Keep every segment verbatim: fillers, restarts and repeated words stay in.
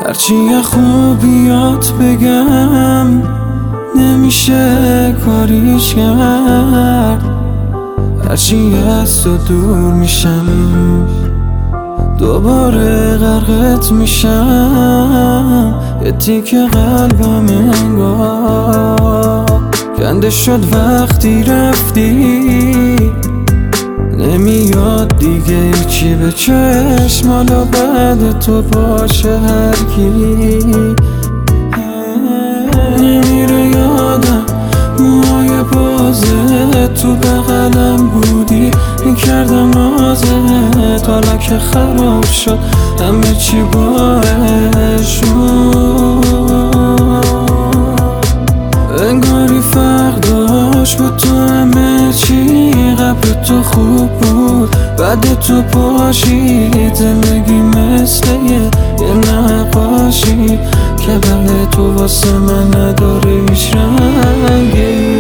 هرچی یه خوبیات بگم نمیشه کاریش کرد. هرچی از تو دور میشم دوباره غرقت میشم. یه تیکه قلبم انگار کنده شد وقتی رفتی. نمیاد دیگه هیچی به چشم، حالا بعد تو باشه هرکی. نمیره یادم موهای بازه تو بغلم بودی، میکردم نازت. حالا که خراب شد همه چی باش انگاری فرق داشت با تو. همه چی قبل تو خوب بود، بعد تو پاشید. زندگی مثل یه نقاشی که بله تو واسه من نداره هیچ رنگی.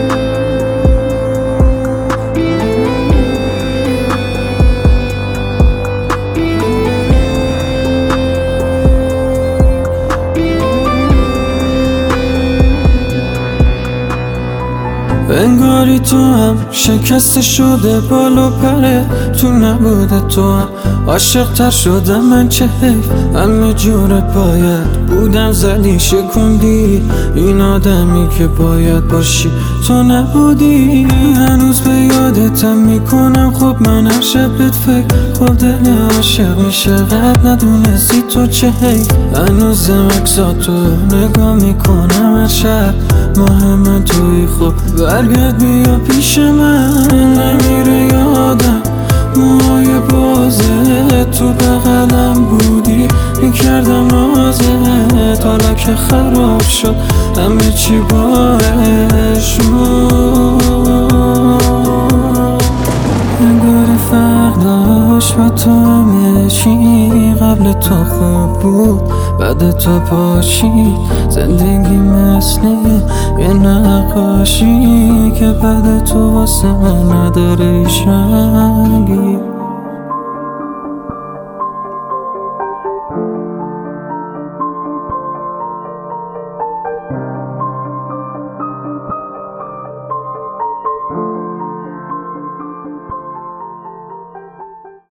انگاری تو هم شکسته شده بالا پره، تو نبوده تو هم عاشق تر شدم من. چه حیف همه جوره باید بودم زدی شکوندی. این آدمی که باید باشی تو نبودی. هنوز به یادتم میکنم خب من هر شب بهت فکر. خب دل عاشق میشه قد ندونستی تو چه حیف. هنوزم عکساتو نگاه میکنم هر شب، مهم توی خوب برگرد بیا پیش من. نمیره یادم موهای بازه تو بغلم بودی، میکردم نازت. حالا که خراب شد همه چی باش انگار فرق داشت با تو. همه چی قبل تو خوب بود، بعد تو پاشی. زندگی مثل یه نقاشی که بعد تو واسه من نداره هیچ رنگی.